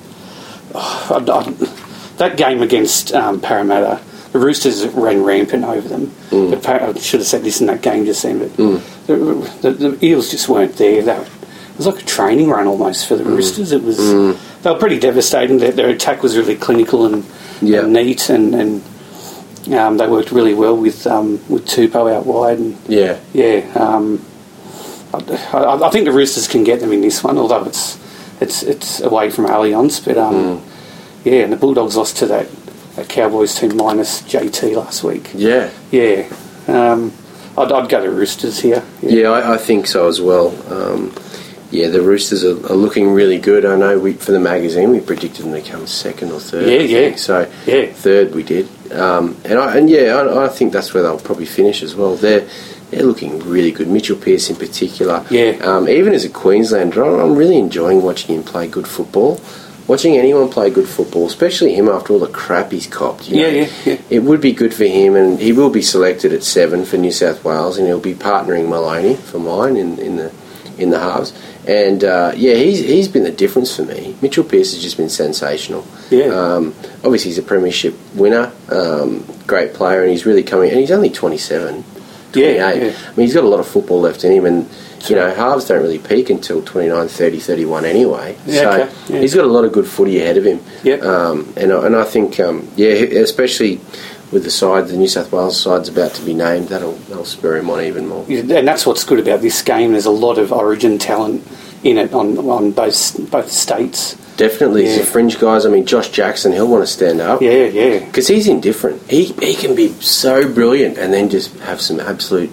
I, I, that game against um, Parramatta, the Roosters ran rampant over them. Mm. But Par- I should have said this in that game just then, but mm. the, the, the Eels just weren't there. They were, it was like a training run almost for the mm. Roosters. It was mm. They were pretty devastating. Their, their attack was really clinical and, yep. and neat, and, and um, they worked really well with um, with Tupou out wide. And, yeah, yeah. Um, I, I think the Roosters can get them in this one, although it's it's it's away from Allianz. But um, mm. yeah, and the Bulldogs lost to that, that Cowboys team minus J T last week. Yeah, yeah. Um, I'd, I'd go to Roosters here. Yeah, yeah I, I think so as well. Um, yeah, the Roosters are, are looking really good. I know we for the magazine we predicted them to come second or third. Yeah, yeah. So yeah. third we did, um, and I, and yeah, I, I think that's where they'll probably finish as well. They're They're looking really good. Mitchell Pearce in particular. Yeah. Um, even as a Queenslander, I'm really enjoying watching him play good football. Watching anyone play good football, especially him after all the crap he's copped. You know, yeah, yeah, yeah. It would be good for him, and he will be selected at seven for New South Wales, and he'll be partnering Maloney for mine in, in the in the halves. And uh, yeah, he's he's been the difference for me. Mitchell Pearce has just been sensational. Yeah. Um, obviously, he's a premiership winner, um, great player, and he's really coming. And he's only twenty-seven. Yeah, yeah. I mean, he's got a lot of football left in him, and you know, halves don't really peak until twenty-nine, thirty, thirty-one anyway. Yeah, so okay. yeah. he's got a lot of good footy ahead of him. Yep. Um, and and I think um, yeah, especially with the side, the New South Wales side's about to be named. That'll that'll spur him on even more. And that's what's good about this game. There's a lot of Origin talent in it on on both both states. Definitely, Yeah. the fringe guys. I mean, Josh Jackson, he'll want to stand up. Yeah, yeah. Because he's indifferent. He he can be so brilliant and then just have some absolute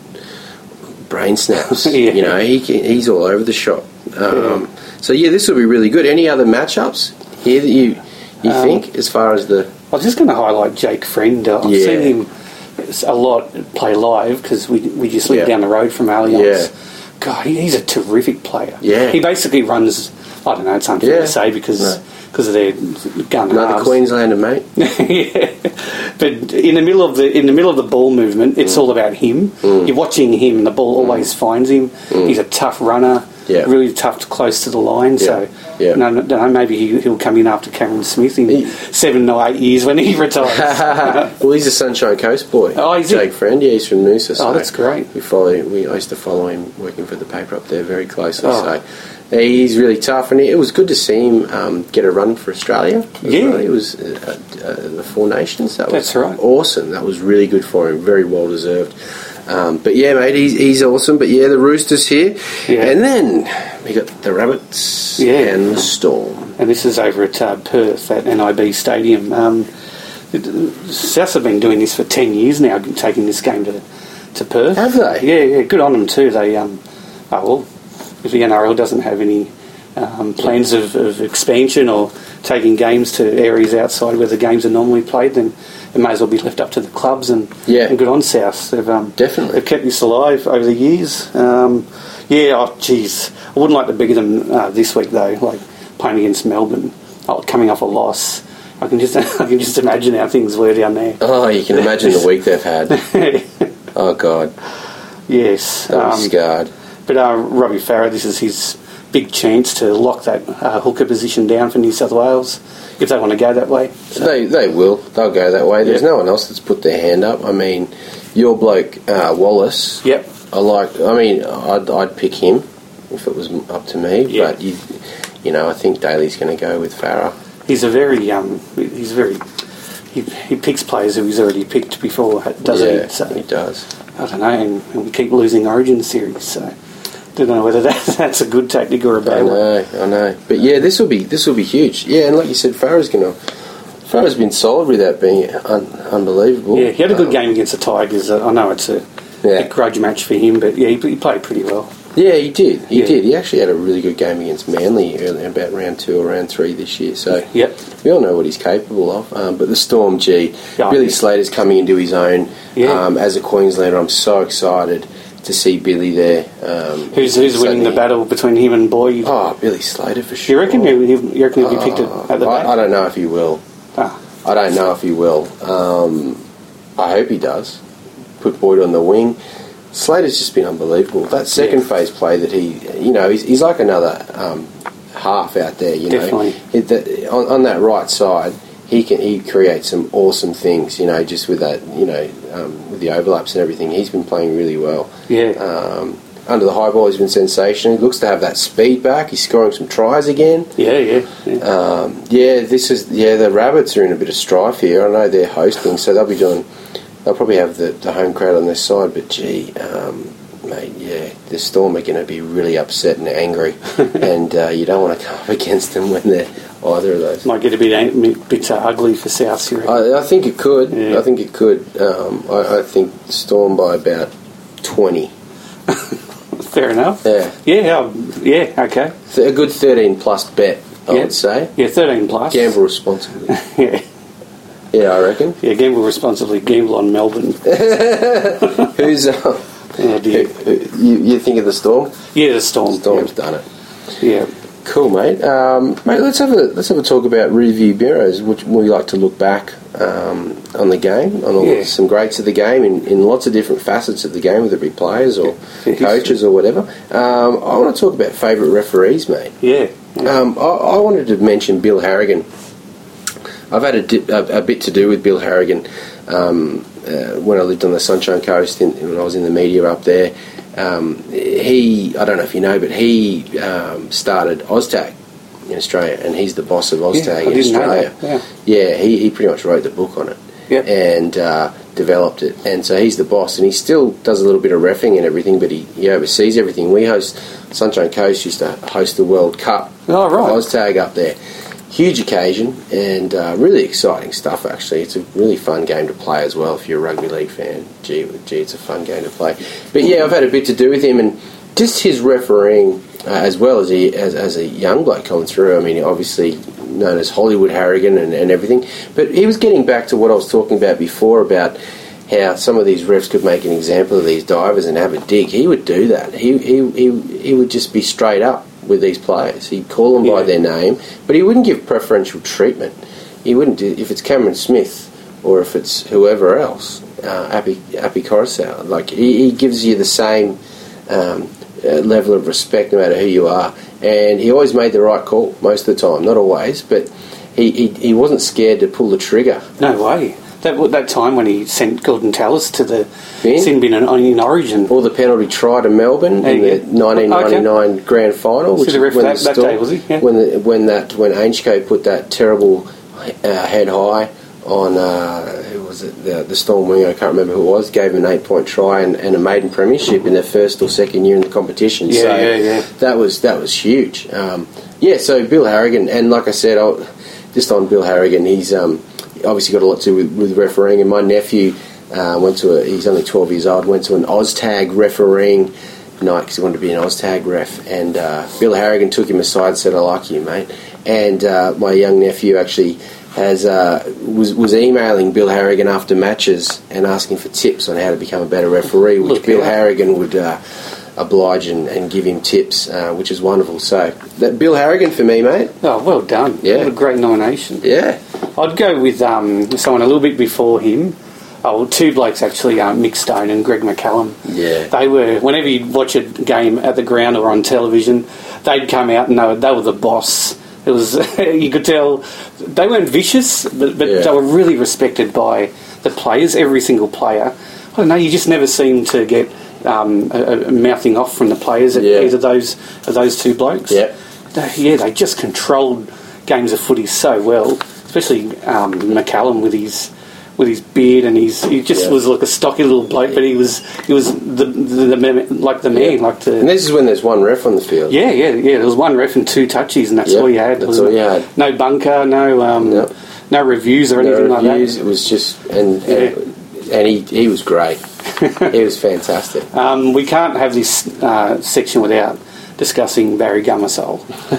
brain snaps. Yeah. You know, he can, he's all over the shop. Um, Yeah. So yeah, this will be really good. Any other matchups here that you you Um, think as far as the I was just going to highlight Jake Friend. Uh, I've Yeah. seen him a lot play live because we we just live Yeah. down the road from Allianz. Yeah. God, he, he's a terrific player. Yeah. He basically runs. I don't know. It's unfair Yeah. to say because No. because of their gun another halves. Queenslander, mate? Yeah, but in the middle of the in the middle of the ball movement, it's all about him. You're watching him, and the ball always finds him. He's a tough runner, Yeah. really tough, to close to the line. So, Yeah. no, no, no, maybe he, he'll come in after Cameron Smith in He- seven or eight years when he retires. Well, he's a Sunshine Coast boy. Oh, is he? Jake Friend, yeah, he's from Noosa. So Oh, that's great. We follow. We I used to follow him working for the paper up there very closely. Oh. So he's really tough, and it was good to see him um, get a run for Australia. as Yeah. well. It was uh, uh, the Four Nations. That was That's right. awesome. That was really good for him. Very well deserved. Um, but yeah, mate, he's, he's awesome. But yeah, the Roosters here, Yeah. and then we got the Rabbits Yeah. and the Storm. And this is over at uh, Perth at N I B Stadium. Um, it, Souths have been doing this for ten years now, taking this game to to Perth. Have they? Yeah, yeah. Good on them too. They um, oh well, if the N R L doesn't have any um, plans of, of expansion or taking games to areas outside where the games are normally played, then it may as well be left up to the clubs. And, Yeah. and good on Souths. They've um, Definitely. they've kept this alive over the years. Um, yeah, oh jeez, I wouldn't like to bigger them uh, this week though. Like playing against Melbourne, oh, coming off a loss. I can just I can just imagine how things were down there. Oh, you can imagine the week they've had. Oh God, Yes, they'll be um, scarred. but uh, Robbie Farah, this is his big chance to lock that uh, hooker position down for New South Wales if they want to go that way. So, They they will. They'll go that way. There's Yeah. no one else that's put their hand up. I mean, your bloke uh, Wallace. yep. I like. I mean, I'd I'd pick him if it was up to me. Yeah. But you, you know, I think Daly's going to go with Farah. He's a very um, he's very he, he picks players who he's already picked before, doesn't yeah, he? So he does. I don't know, and, and we keep losing Origin series, so don't know whether that, that's a good tactic or a I bad one. know. I know. But yeah, this will be this will be huge. Yeah, and like you said, Farah's going to. Farah's been solid without being un, unbelievable. Yeah, he had a good Um, game against the Tigers. Uh, I know it's a, Yeah. a grudge match for him, but yeah, he, he played pretty well. Yeah, he did. He Yeah. did. He actually had a really good game against Manly earlier, about round two or round three this year. So Yep. we all know what he's capable of. Um, but the Storm, gee, Yeah, Billy yeah. Slater's coming into his own. Yeah. Um, as a Queenslander, I'm so excited to see Billy there. Um, Who's who's winning the suddenly- battle between him and Boyd? Oh, Billy Slater for Do sure. you reckon he, he- you reckon he'll be picked Oh, at, at the back? I, I don't know if he will. Ah, I don't know if he will. Um, I hope he does. Put Boyd on the wing. Slater's just been unbelievable. That second Yeah. phase play that he, you know, he's, he's like another um, half out there. You Definitely. know, it, that, on, on that right side, he can he creates some awesome things. You know, just with that, you know, um, with the overlaps and everything, he's been playing really well. yeah. Um, under the high ball, he's been sensational. He looks to have that speed back. He's scoring some tries again. yeah, yeah, yeah. Um, yeah, this is yeah. The Rabbits are in a bit of strife here. I know they're hosting, so they'll be doing. They'll probably have the, the home crowd on their side. But gee, um, mate, yeah, the Storm are going to be really upset and angry, and uh, you don't want to come up against them when they're either of those. Might get a bit a bit uh, ugly for South Syria. I, I think it could. Yeah. I think it could. Um, I, I think Storm by about twenty. Fair enough. Yeah, Yeah, um, yeah, okay. Th- a good thirteen plus bet. I Yeah. would say. Yeah, thirteen plus. Gamble responsibly. Yeah, Yeah, I reckon. yeah. Gamble responsibly. Gamble on Melbourne. Who's uh, Oh dear. you, you think of the Storm? Yeah, the Storm. Storm's done it. Yeah. Cool, mate. Um, mate, let's have a let's have a talk about review mirrors. Which we like to look back um, on the game, on all Yeah. some greats of the game in, in lots of different facets of the game, whether it be players or Yeah. coaches or whatever. Um, I want to talk about favourite referees, mate. Yeah. yeah. Um, I, I wanted to mention Bill Harrigan. I've had a, di- a, a bit to do with Bill Harrigan um, uh, when I lived on the Sunshine Coast, in, when I was in the media up there. Um, he, I don't know if you know, but he um, started OzTag in Australia, and he's the boss of OzTag Yeah, I in didn't know Australia. that, Yeah, he, he pretty much wrote the book on it. Yep. And uh, developed it, and so he's the boss, and he still does a little bit of reffing and everything, but he, he oversees everything. We host, Sunshine Coast used to host the World Cup. Oh, right. OzTag up there. Huge occasion, and uh, really exciting stuff, actually. It's a really fun game to play as well if you're a rugby league fan. Gee, gee, it's a fun game to play. But yeah, I've had a bit to do with him, and just his refereeing, uh, as well as, he, as as a young bloke coming through. I mean, obviously known as Hollywood Harrigan and, and everything, but he was getting back to what I was talking about before about how some of these refs could make an example of these divers and have a dig. He would do that. He he he, he would just be straight up with these players. He'd call them yeah. by their name, but he wouldn't give preferential treatment. He wouldn't do, if it's Cameron Smith or if it's whoever else, uh, Appy, Appy Coruscant. Like, he, he gives you the same um, uh, level of respect no matter who you are. And he always made the right call most of the time. Not always, but he, he, he wasn't scared to pull the trigger. No way. That that time when he sent Gordon Tallis to the bin? sin bin in, in Origin. Or the penalty try to Melbourne in the nineteen ninety-nine okay. grand final. Which so the ref when that, that day, was he? Yeah. When, the, when, that, when Ainshco put that terrible uh, head high on, uh, who was it, the, the Storm winger, I can't remember who it was, gave him an eight-point try and, and a maiden premiership in their first or second year in the competition. Yeah, so yeah, yeah. That was, that was huge. Um, yeah, so Bill Harrigan, and like I said, I'll, just on Bill Harrigan, he's... Um, obviously got a lot to do with, with refereeing, and my nephew uh, went to a, he's only twelve years old, went to an OzTag refereeing night because he wanted to be an OzTag ref, and uh, Bill Harrigan took him aside and said, I like you, mate. And uh, my young nephew actually has uh, was was emailing Bill Harrigan after matches and asking for tips on how to become a better referee, which Look, Bill yeah. Harrigan would uh, oblige and, and give him tips, uh, which is wonderful. So, that Bill Harrigan for me, mate. Oh, well done. Yeah. What a great nomination. Yeah. I'd go with um, someone a little bit before him. Oh, well, two blokes actually, um, Mick Stone and Greg McCallum. Yeah. They were, whenever you'd watch a game at the ground or on television, they'd come out and they were, they were the boss. It was, you could tell, they weren't vicious, but, but yeah. they were really respected by the players, every single player. I don't know, you just never seem to get um, a, a mouthing off from the players at yeah. either of those, of those two blokes. Yeah. They, yeah, they just controlled games of footy so well. Especially um, McCallum with his with his beard and his he just yeah. was like a stocky little bloke, but he was he was the, the, the like the man, yeah. like the. And this is when there's one ref on the field. Yeah, yeah, yeah. There was one ref and two touchies, and that's yep, all you had. That's all you had. No bunker, no um, yep. no reviews or no anything reviews, like that. It was just and yeah. and, and he he was great. He was fantastic. Um, we can't have this uh, section without discussing Barry Gumasole.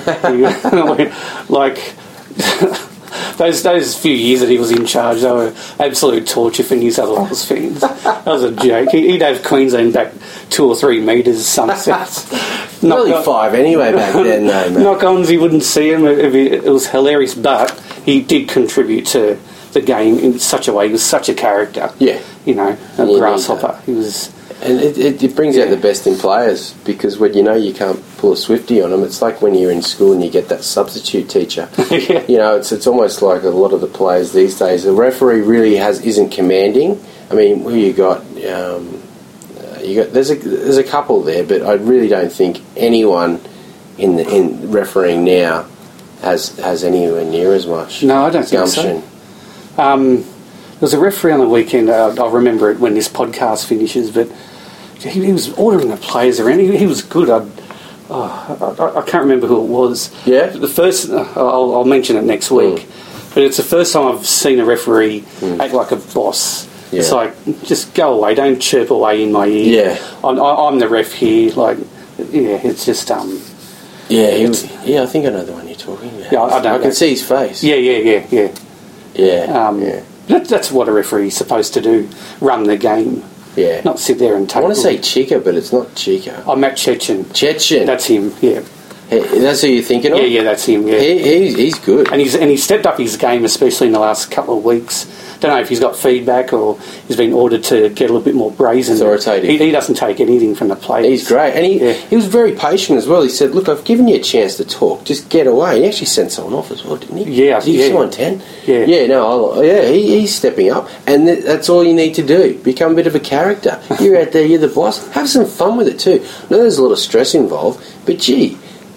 like. Those those few years that he was in charge, they were absolute torture for New South Wales fans. That was a joke. He'd have Queensland back two or three metres sunsets. Nearly five anyway back then, though, mate. Knock-ons, he wouldn't see him. It was hilarious, but he did contribute to the game in such a way. He was such a character. Yeah. You know, a yeah, grasshopper. He was... And it, it, it brings yeah. out the best in players, because when you know you can't pull a Swifty on them, it's like when you're in school and you get that substitute teacher. yeah. You know, it's it's almost like a lot of the players these days. The referee really has isn't commanding. I mean, who you got? Um, uh, you got there's a there's a couple there, but I really don't think anyone in the, in refereeing now has has anywhere near as much. No, I don't think gumption. so. Um, there was a referee on the weekend. Uh, I'll remember it when this podcast finishes, but. He, he was ordering the players around. He, he was good. I'd, oh, I, I can't remember who it was. Yeah. The first, uh, I'll, I'll mention it next week. Mm. But it's the first time I've seen a referee mm. act like a boss. Yeah. It's like, just go away. Don't chirp away in my ear. Yeah. I'm, I'm the ref here. Like, yeah, it's just um. Yeah, he was, yeah. I think I know the one you're talking about. Yeah, I, I don't. I can see his face. Yeah, yeah, yeah, yeah. Yeah. Um, yeah. That, that's what a referee's supposed to do. Run the game. Yeah. Not sit there and take... I want to say Chica, but it's not Chica. Oh, Matt Chechen. Chechen. That's him, yeah. Hey, that's who you're thinking of? Yeah, yeah, that's him, yeah. He, he's, he's good. And he's and he's stepped up his game, especially in the last couple of weeks. Don't know if he's got feedback or he's been ordered to get a little bit more brazen. Authoritative. He, he doesn't take anything from the players. He's great. And he, yeah. he was very patient as well. He said, look, I've given you a chance to talk. Just get away. He actually sent someone off as well, didn't he? Yeah. Did he yeah. give someone ten? Yeah. Yeah, no, I'll, yeah, he, he's stepping up. And th- that's all you need to do. Become a bit of a character. You're out there, you're the boss. Have some fun with it too. I know there's a lot of stress involved, but gee,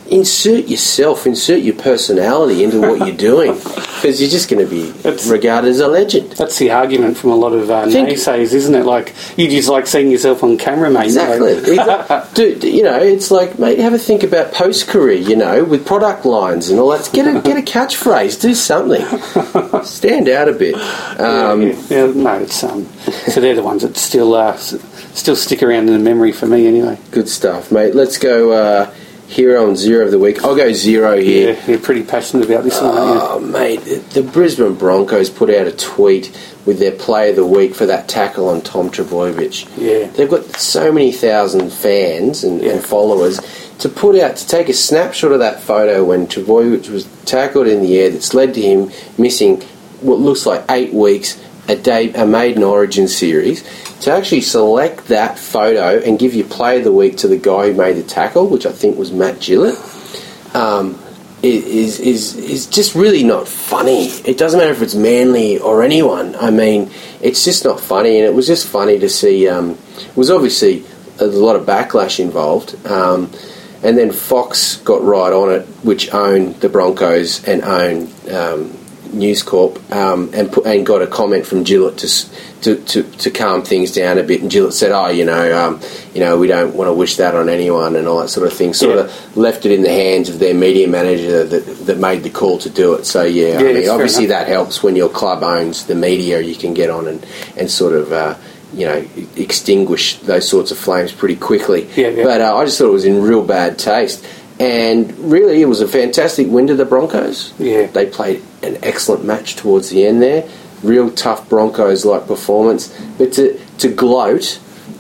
insert yourself, insert your personality into what you're doing, because you're just going to be That's- regarded as a legend. That's the argument from a lot of uh, Think- naysayers, isn't it? Like, you just like seeing yourself on camera, mate. Exactly. Exactly. Dude, you know, it's like, mate, have a think about post-career, you know, with product lines and all that. Get a, get a catchphrase, do something. Stand out a bit. Um, yeah, yeah. Yeah, no, it's um. So they're the ones that still uh, s- still stick around in the memory for me, anyway. Good stuff, mate. Let's go uh, hero and zero of the week. I'll go zero here. Yeah, you're pretty passionate about this one, aren't Oh, mate, the Brisbane Broncos put out a tweet with their play of the week for that tackle on Tom Trbojevic. Yeah. They've got so many thousand fans and, Yeah. and followers to put out, to take a snapshot of that photo when Trbojevic was tackled in the air that's led to him missing what looks like eight weeks, a day, a maiden origin series, to actually select that photo and give your play of the week to the guy who made the tackle, which I think was Matt Gillett. Um, is is is just really not funny. It doesn't matter if it's Manly or anyone. I mean, it's just not funny, and it was just funny to see. Um, it was obviously a lot of backlash involved, um, and then Fox got right on it, which own the Broncos and own um, News Corp, um, and put, and got a comment from Gillett to, s- to to to calm things down a bit. And Gillett said, "Oh, you know, um, you know, we don't want to wish that on anyone," and all that sort of thing. Sort Yeah. of left it in the hands of their media manager that that made the call to do it. So yeah, Yeah, I mean, it's fair obviously enough. that helps when your club owns the media. You can get on and and sort of. Uh, you know, extinguish those sorts of flames pretty quickly. Yeah, yeah. But uh, I just thought it was in real bad taste. And really, it was a fantastic win to the Broncos. Yeah. They played an excellent match towards the end there. Real tough Broncos-like performance. But to, to gloat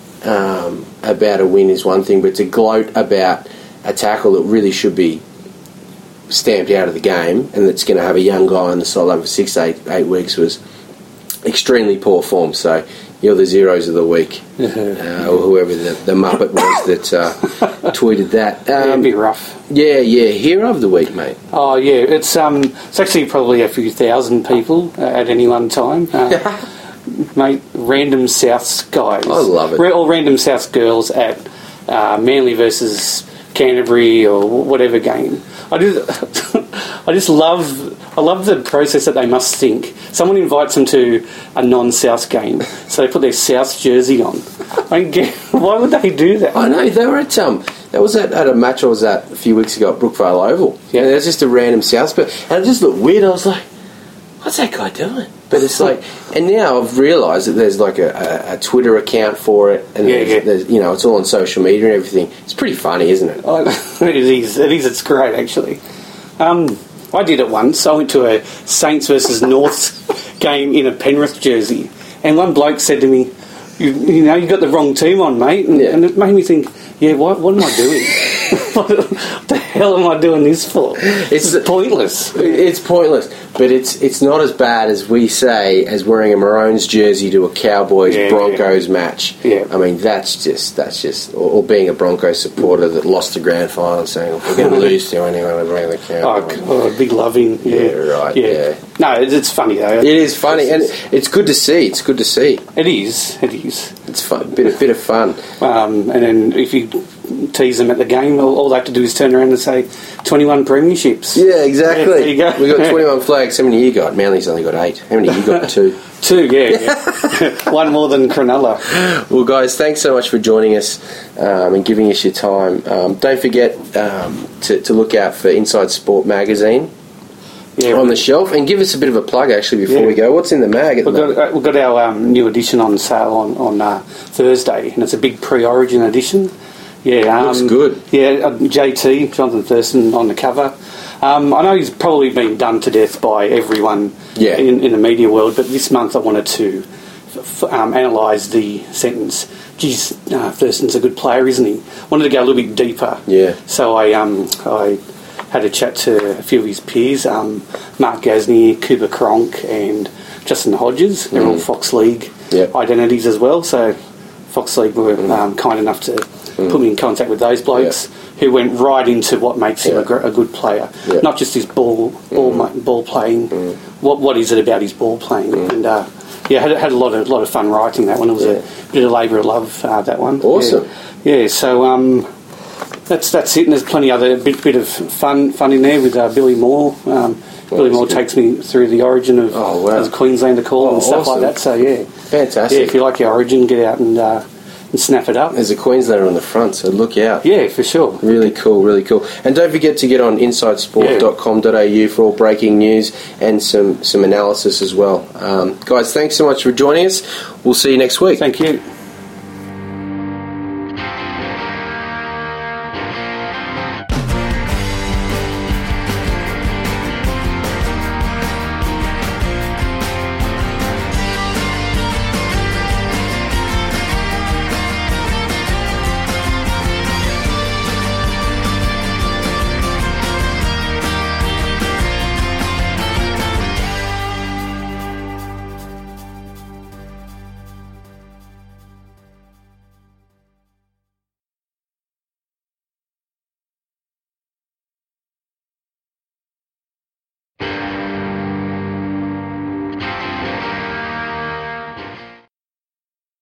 um, about a win is one thing, but to gloat about a tackle that really should be stamped out of the game and that's going to have a young guy on the sideline for six, eight, eight weeks was extremely poor form. So you're the zeros of the week, uh, or whoever the, the Muppet was that uh, tweeted that. Yeah, it'd Um, be rough. yeah, yeah, hero of the week, mate. Oh yeah, it's um, it's actually probably a few thousand people uh, at any one time. Uh, mate, random Souths guys. I love it. Ra- Or random Souths girls at uh, Manly versus Canterbury or wh- whatever game. I just, I just love, I love the process that they must think. Someone invites them to a non-South game, so they put their South jersey on. I mean, get- why would they do that? I know, they were at, um, that was at, at a match I was at a few weeks ago at Brookvale Oval. Yeah. And there's just a random South, but and it just looked weird. I was like, what's that guy doing? But it's like, and now I've realised that there's like a, a, a Twitter account for it, and Yeah, there's, yeah. there's, you know, it's all on social media and everything. It's pretty funny, isn't it? Oh, it is. It is. It's great, actually. Um, I did it once. I went to a Saints versus Norths game in a Penrith jersey, and one bloke said to me, "You, you know, you got the wrong team on, mate," and, Yeah. and it made me think, "Yeah, what, what am I doing? what the hell am I doing this for? It's- It's pointless." It's pointless, but it's it's not as bad as we say as wearing a Maroons jersey to a Cowboys Yeah, Broncos match. Yeah. I mean that's just that's just or, or being a Broncos supporter that lost the grand final and saying we're going to lose to anyone and bring the Oh, Cowboys. God, big loving. Yeah, Yeah, right, yeah. No, it's, it's funny though. It is funny and it's good to see. It's good to see. It is. It is. It's fun, bit a bit of fun. Um, and then if you tease them at the game, all, all they have to do is turn around and say twenty-one premierships. Yeah, exactly. Yeah, there you go. We got twenty-one flags. How many you got? Manly's only got eight. How many you got? Two. Two, yeah. yeah. One more than Cronulla. Well, guys, thanks so much for joining us um, and giving us your time. Um, don't forget um, to, to look out for Inside Sport magazine Yeah, on the shelf, and give us a bit of a plug actually before Yeah. we go. What's in the mag at the We've moment? got, uh, we've got our um, new edition on sale on, on uh, Thursday, and it's a big pre-origin edition. Yeah, um, Looks good. Yeah, uh, J T, Jonathan Thurston, on the cover. Um, I know he's probably been done to death by everyone Yeah. in, in the media world, but this month I wanted to f- f- um, analyse the sentence. Geez, uh, Thurston's a good player, isn't he? Wanted to go a little bit deeper. Yeah. So I um, I had a chat to a few of his peers, um, Mark Gasnier, Cooper Cronk, and Justin Hodges. They're all Fox League Yep. identities as well. So Fox League were um, kind enough to put me in contact with those blokes who went right into what makes him Yeah. a, gr- a good player. Yeah. Not just his ball ball ma- ball playing. What what is it about his ball playing? And uh, yeah, had had a lot of lot of fun writing that one. It was Yeah. a bit of labour of love uh, that one. Awesome. Yeah. yeah so um, that's that's it. And there's plenty other bit bit of fun fun in there with uh, Billy Moore. Um, well, Billy Moore good. takes me through the origin of oh, wow. as a Queenslander call oh, and stuff awesome. like that. So yeah, fantastic. Yeah, if you like your origin, get out and. Uh, And snap it up. There's a Queenslander on the front, so look out. Yeah, for sure. Really cool, really cool. And don't forget to get on inside sport dot com dot a u for all breaking news and some, some analysis as well. Um, guys, thanks so much for joining us. We'll see you next week. Thank you.